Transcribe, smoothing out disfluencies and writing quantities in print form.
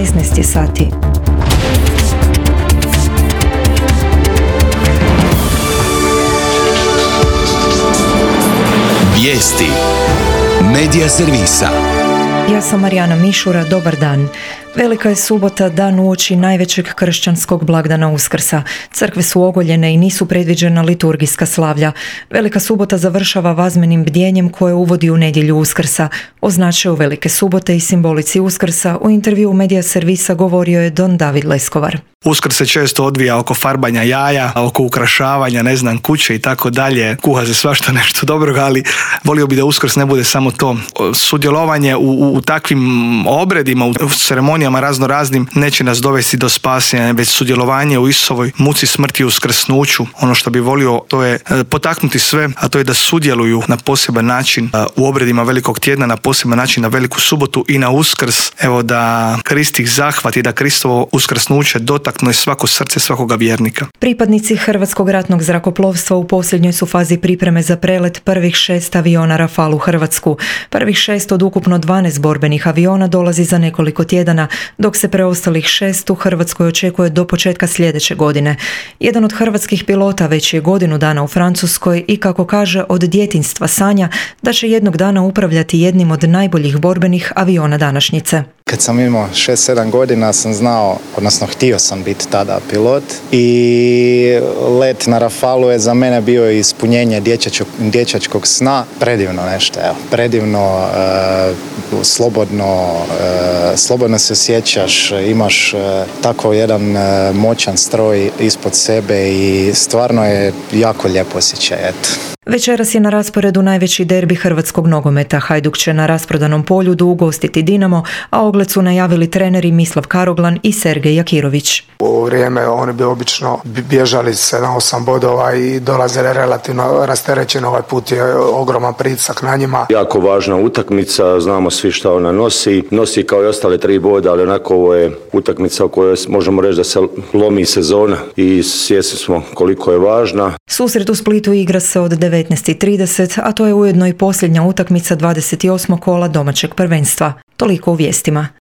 16 sati. Vijesti Medija servisa. Ja sam Marijana Mišura, dobar dan. Velika je subota, dan uoči najvećeg kršćanskog blagdana Uskrsa. Crkve su ogoljene i nisu predviđena liturgijska slavlja. Velika subota završava vazmenim bdjenjem koje uvodi u nedjelju Uskrsa. O značaju Velike subote i simbolici Uskrsa u intervjuu Medija servisa govorio je don David Leskovar. Uskrs se često odvija oko farbanja jaja, oko ukrašavanja, kuće i tako dalje. Kuha se svašta nešto dobroga, ali volio bi da Uskrs ne bude samo to. Sudjelovanje u takvim obredima, u ceremonijama raznoraznim neće nas dovesti do spasenja, već sudjelovanje u Isusovoj muci, smrti i uskrsnuću. Ono što bi volio, to je potaknuti sve, a to je da sudjeluju na poseban način u obredima Velikog tjedna, na poseban način na Veliku subotu i na Uskrs. Evo da Krist ih zahvati, da Kristovo uskrsnuće dotakne svako srce svakoga vjernika. Pripadnici Hrvatskog ratnog zrakoplovstva u posljednjoj su fazi pripreme za prelet prvih 6 aviona Rafale u Hrvatsku. Prvih 6 od ukupno 12 borbenih aviona dolazi za nekoliko tjedana, dok se preostalih 6 u Hrvatskoj očekuje do početka sljedeće godine. Jedan od hrvatskih pilota već je godinu dana u Francuskoj i, kako kaže, od djetinjstva sanja da će jednog dana upravljati jednim od najboljih borbenih aviona današnjice. Kad sam imao 6-7 godina sam znao, odnosno htio sam biti tada pilot i let na Rafalu je za mene bio ispunjenje dječačkog sna. Predivno nešto, evo. Predivno, slobodno se osjećaš, imaš tako jedan moćan stroj ispod sebe i stvarno je jako lijep osjećaj, eto. Večeras je na rasporedu najveći derbi hrvatskog nogometa. Hajduk će na rasprodanom Poljudu ugostiti Dinamo, a ogled su najavili treneri Mislav Karoglan i Sergej Jakirović. U vrijeme oni bi obično bježali 7-8 bodova i dolazili relativno rasterećeno. Ovaj put je ogroman pritisak na njima. Jako važna utakmica, znamo svi šta ona nosi. Nosi kao i ostale 3 boda, ali onako ovo je utakmica o kojoj možemo reći da se lomi sezona i svjesni smo koliko je važna. Susret u Splitu igra se od 19:30, a to je ujedno i posljednja utakmica 28. kola domaćeg prvenstva. Toliko u vijestima.